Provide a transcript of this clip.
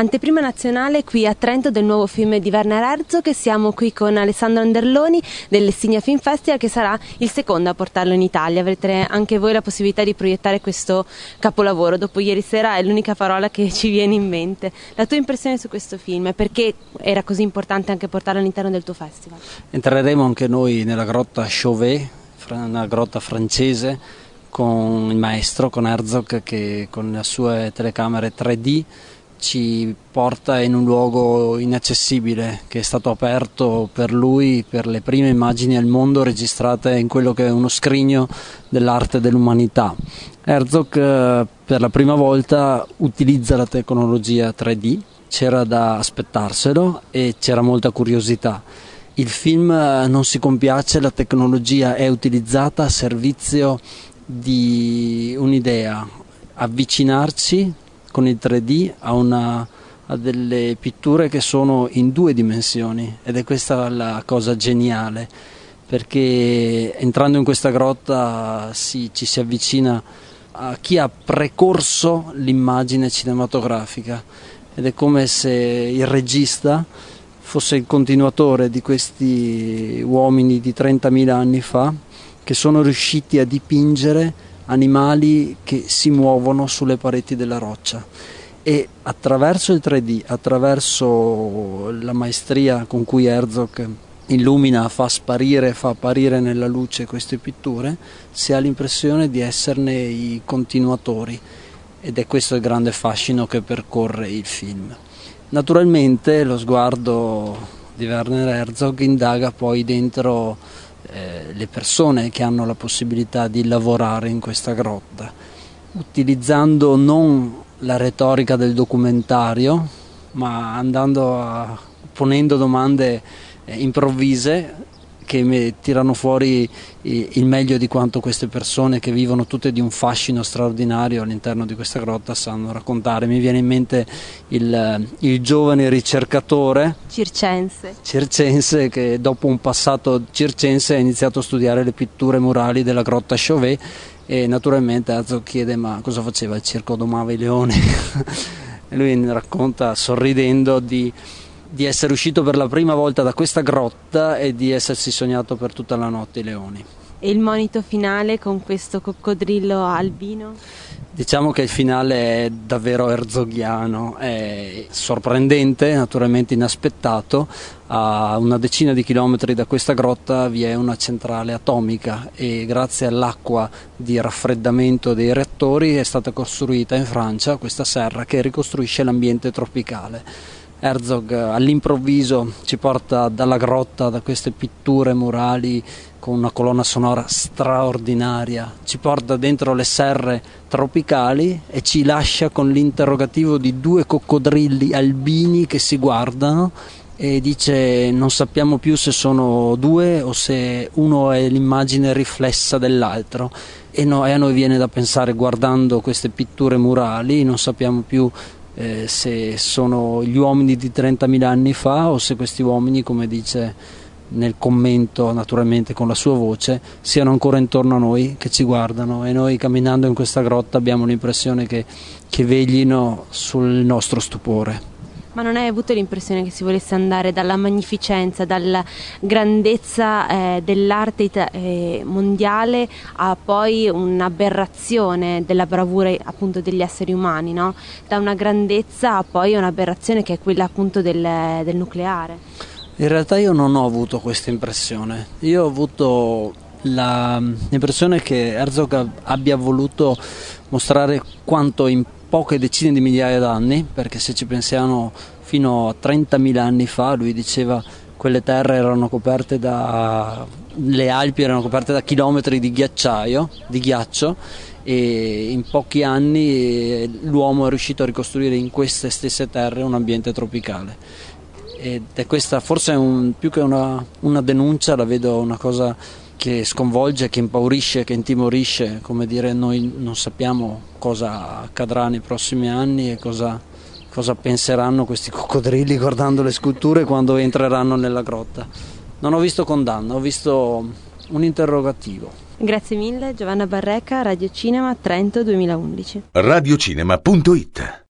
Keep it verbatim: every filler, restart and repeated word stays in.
Anteprima nazionale qui a Trento del nuovo film di Werner Herzog. Siamo qui con Alessandro Anderloni del Lestigna Film Festival, che sarà il secondo a portarlo in Italia. Avrete anche voi la possibilità di proiettare questo capolavoro. Dopo ieri sera è l'unica parola che ci viene in mente. La tua impressione su questo film e perché era così importante anche portarlo all'interno del tuo festival? Entreremo anche noi nella grotta Chauvet, una grotta francese, con il maestro, con Herzog, che con le sue telecamere tre D ci porta in un luogo inaccessibile che è stato aperto per lui per le prime immagini al mondo registrate in quello che è uno scrigno dell'arte dell'umanità. Herzog per la prima volta utilizza la tecnologia tre D, c'era da aspettarselo e c'era molta curiosità. Il film non si compiace, la tecnologia è utilizzata a servizio di un'idea, avvicinarci con il tre D a, una, a delle pitture che sono in due dimensioni, ed è questa la cosa geniale, perché entrando in questa grotta si, ci si avvicina a chi ha precorso l'immagine cinematografica, ed è come se il regista fosse il continuatore di questi uomini di trentamila anni fa, che sono riusciti a dipingere animali che si muovono sulle pareti della roccia, e attraverso il tre D, attraverso la maestria con cui Herzog illumina, fa sparire, fa apparire nella luce queste pitture, si ha l'impressione di esserne i continuatori, ed è questo il grande fascino che percorre il film. Naturalmente lo sguardo di Werner Herzog indaga poi dentro Eh, le persone che hanno la possibilità di lavorare in questa grotta, utilizzando non la retorica del documentario, ma andando a ponendo domande eh, improvvise che mi tirano fuori il meglio di quanto queste persone, che vivono tutte di un fascino straordinario all'interno di questa grotta, sanno raccontare. Mi viene in mente il, il giovane ricercatore circense. circense che dopo un passato circense ha iniziato a studiare le pitture murali della grotta Chauvet, e naturalmente Herzog chiede: ma cosa faceva il circo, domava i leoni? E lui racconta sorridendo di di essere uscito per la prima volta da questa grotta e di essersi sognato per tutta la notte i leoni. E il monito finale con questo coccodrillo albino? Diciamo che il finale è davvero herzoghiano, è sorprendente, naturalmente inaspettato. A una decina di chilometri da questa grotta vi è una centrale atomica, e grazie all'acqua di raffreddamento dei reattori è stata costruita in Francia questa serra che ricostruisce l'ambiente tropicale. Herzog all'improvviso ci porta dalla grotta, da queste pitture murali con una colonna sonora straordinaria, ci porta dentro le serre tropicali e ci lascia con l'interrogativo di due coccodrilli albini che si guardano, e dice: non sappiamo più se sono due o se uno è l'immagine riflessa dell'altro. E, no, e a noi viene da pensare, guardando queste pitture murali, non sappiamo più Eh, se sono gli uomini di trentamila anni fa o se questi uomini, come dice nel commento naturalmente con la sua voce, siano ancora intorno a noi che ci guardano, e noi camminando in questa grotta abbiamo l'impressione che, che veglino sul nostro stupore. Ma non hai avuto l'impressione che si volesse andare dalla magnificenza, dalla grandezza eh, dell'arte ita- eh, mondiale a poi un'aberrazione della bravura appunto degli esseri umani, no? Da una grandezza a poi un'aberrazione che è quella appunto del, del nucleare? In realtà io non ho avuto questa impressione, io ho avuto la, l'impressione che Herzog abbia voluto mostrare quanto in poche decine di migliaia d'anni, perché se ci pensiamo fino a trentamila anni fa, lui diceva, quelle terre erano coperte da le Alpi erano coperte da chilometri di ghiacciaio, di ghiaccio, e in pochi anni l'uomo è riuscito a ricostruire in queste stesse terre un ambiente tropicale. Ed è questa forse è un, più che una, una denuncia, la vedo una cosa che sconvolge, che impaurisce, che intimorisce, come dire, noi non sappiamo cosa accadrà nei prossimi anni e cosa, cosa penseranno questi coccodrilli guardando le sculture quando entreranno nella grotta. Non ho visto condanna, ho visto un interrogativo. Grazie mille, Giovanna Barreca, Radio Cinema, Trento duemilaundici. radiocinema punto it